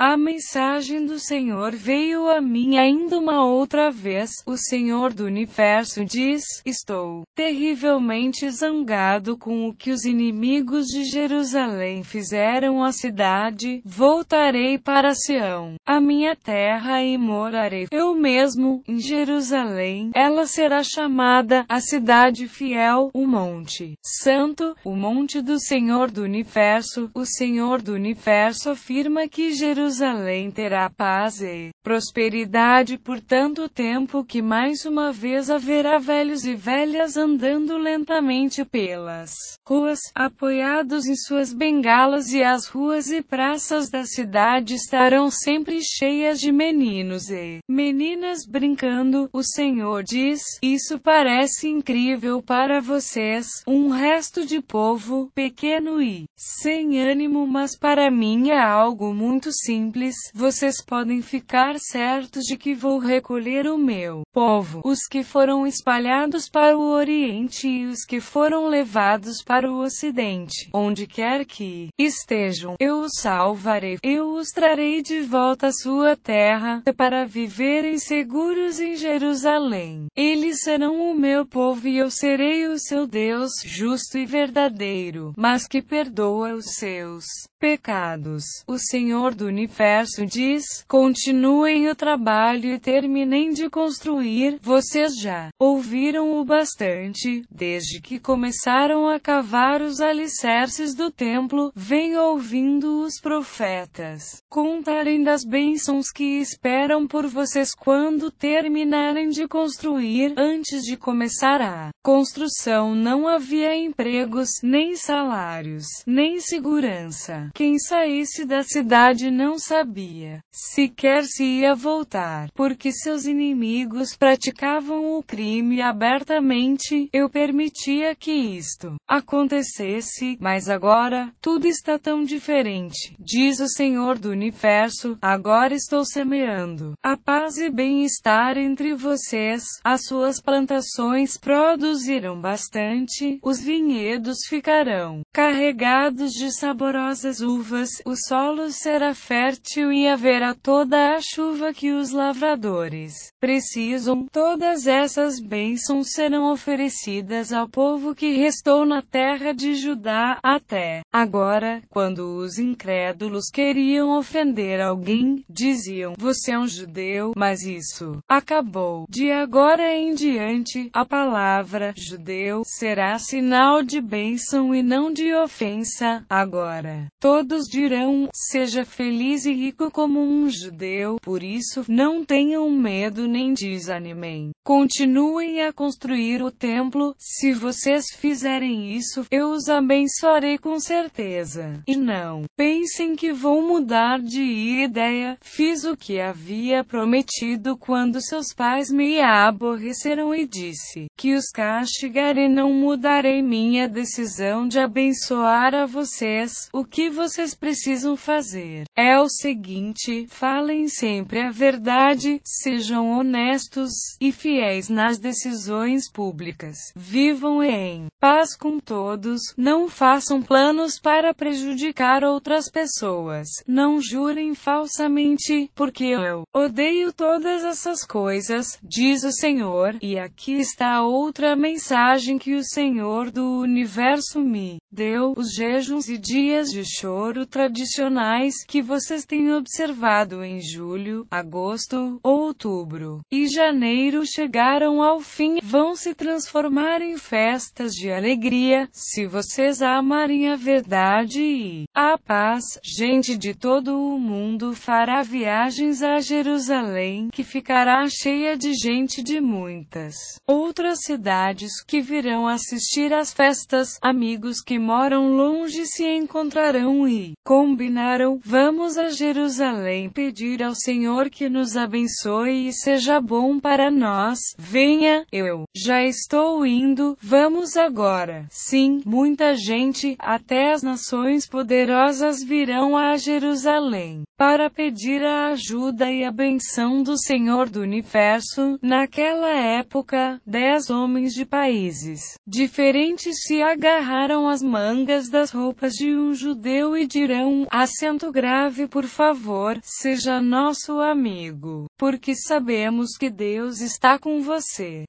A mensagem do Senhor veio a mim ainda uma outra vez. O Senhor do Universo diz: estou terrivelmente zangado com o que os inimigos de Jerusalém fizeram à cidade. Voltarei para Sião, a minha terra, e morarei eu mesmo em Jerusalém. Ela será chamada a cidade fiel, o monte santo, o monte do Senhor do Universo. O Senhor do Universo afirma que Jerusalém terá paz e prosperidade por tanto tempo que mais uma vez haverá velhos e velhas andando lentamente pelas ruas, apoiados em suas bengalas, e as ruas e praças da cidade estarão sempre cheias de meninos e meninas brincando. O Senhor diz: isso parece incrível para vocês, um resto de povo pequeno e sem ânimo, mas para mim é algo muito simples. Vocês podem ficar certos de que vou recolher o meu povo, os que foram espalhados para o Oriente e os que foram levados para o Ocidente. Onde quer que estejam, eu os salvarei. Eu os trarei de volta à sua terra, para viverem seguros em Jerusalém. Eles serão o meu povo e eu serei o seu Deus, justo e verdadeiro, mas que perdoa os seus pecados. O Senhor do Universo diz: continuem o trabalho e terminem de construir. Vocês já ouviram o bastante, desde que começaram a cavar os alicerces do templo. Vem ouvindo os profetas contarem das bênçãos que esperam por vocês quando terminarem de construir. Antes de começar a construção não havia empregos, nem salários, nem segurança. Quem saísse da cidade não sabia sequer se ia voltar, porque seus inimigos praticavam o crime abertamente. Eu permitia que isto acontecesse, mas agora, tudo está tão diferente, diz o Senhor do Universo. Agora estou semeando a paz e bem-estar entre vocês. As suas plantações produzirão bastante, os vinhedos ficarão carregados de saborosas uvas, o solo será fértil e haverá toda a chuva que os lavradores precisam. Todas essas bênçãos serão oferecidas ao povo que restou na terra de Judá. Até agora, quando os incrédulos queriam ofender alguém, diziam: você é um judeu, mas isso acabou. De agora em diante, a palavra judeu será sinal de bênção e não de ofensa. Agora, todos dirão: seja feliz e rico como um judeu. Por isso, não tenham medo nem desanimem. Continuem a construir o templo. Se vocês fizerem isso, eu os abençoarei com certeza. E não pensem que vou mudar de ideia. Fiz o que havia prometido quando seus pais me aborreceram e disse que os castigarei. Não mudarei minha decisão de abençoar a vocês. O que vocês precisam fazer é o seguinte: falem sempre a verdade, sejam honestos e fiéis nas decisões públicas. Vivam em paz com todos, não façam planos para prejudicar outras pessoas. Não jurem falsamente, porque eu odeio todas essas coisas, diz o Senhor. E aqui está outra mensagem que o Senhor do Universo me deu: os jejuns e dias de choro tradicionais que vocês têm observado em julho, agosto, outubro e janeiro chegaram ao fim. Vão se transformar em festas de alegria, se vocês amarem a verdade e a paz. Gente de todo o mundo fará viagens a Jerusalém, que ficará cheia de gente de muitas outras cidades que virão assistir às festas. Amigos que moram longe se encontrarão e combinarão: vamos a Jerusalém pedir ao Senhor que nos abençoe e seja bom para nós. Venha, eu já estou indo. Vamos agora. Sim, muita gente, até as nações poderosas, virão a Jerusalém para pedir a ajuda e a benção do Senhor do Universo. Naquela época, 10 homens de países diferentes se agarraram às mãos mangas das roupas de um judeu e dirão: acento grave, por favor, seja nosso amigo, porque sabemos que Deus está com você.